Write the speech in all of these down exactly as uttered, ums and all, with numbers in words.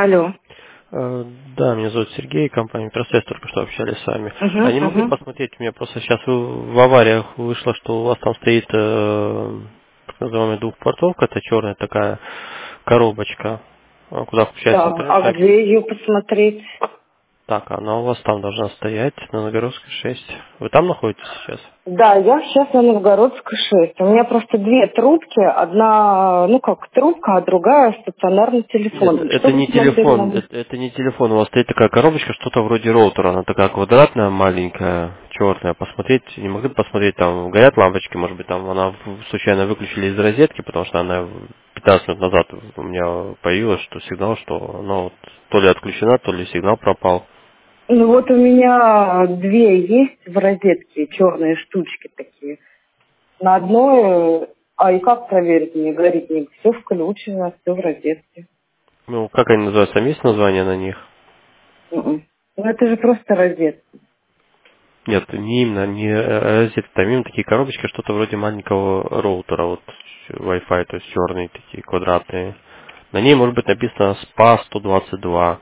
Алло. Э, Да, меня зовут Сергей, компания Микросвязь, только что общались с вами. А Угу, не могли угу. посмотреть, у меня просто сейчас в в авариях вышло, что у вас там стоит э, так называемая двухпортовка, это черная такая коробочка, э, куда включается Да. интернет. А Так, где ее посмотреть? так, она у вас там должна стоять, на Нагородской шесть. Вы там находитесь сейчас? Да, я сейчас на Новгородской шесть. У меня просто две трубки. Одна, ну как, трубка, а другая стационарный Нет, телефон. это Что вы не смотреть телефон, надо? это, это не телефон. У вас стоит такая коробочка, что-то вроде роутера. Она такая квадратная, маленькая, черная. Посмотреть, не могли бы посмотреть, там горят лампочки, может быть, там она в- случайно выключили из розетки, потому что она пятнадцать минут назад у меня появилась, что сигнал, что она вот то ли отключена, то ли сигнал пропал. Ну вот у меня две есть в розетке, черные штучки такие. На одной, а и как проверить, не горит, не все включено, все в розетке. Ну, как они называются? Там есть название на них? Мгм. Ну это же просто розетка. Нет, не именно, не э, розетка, там именно такие коробочки, что-то вроде маленького роутера, вот Wi-Fi, то есть черные такие, квадратные. На ней может быть написано спа сто двадцать два,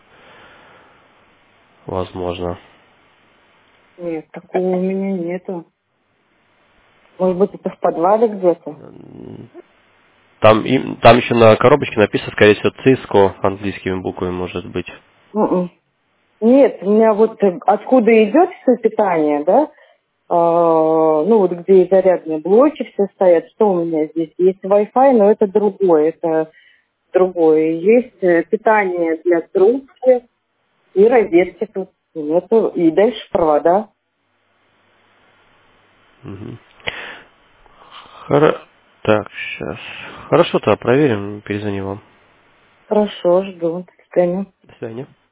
возможно. Нет, такого у меня нету. Может быть, это в подвале где-то? М, Там, им- там еще на коробочке написано, скорее всего, Cisco английскими буквами, может быть. М-м. Нет, у меня вот э, откуда идет все питание, да? А, ну вот где и зарядные блоки все стоят. Что у меня здесь? Есть Wi-Fi, но это другое, это другое. Есть э, питание для трубки и розетки тут. Нету. И дальше провода. Мгм. Хоро- Так, сейчас. Хорошо, тогда проверим, перезвоним вам. Хорошо, жду. До свидания. До свидания.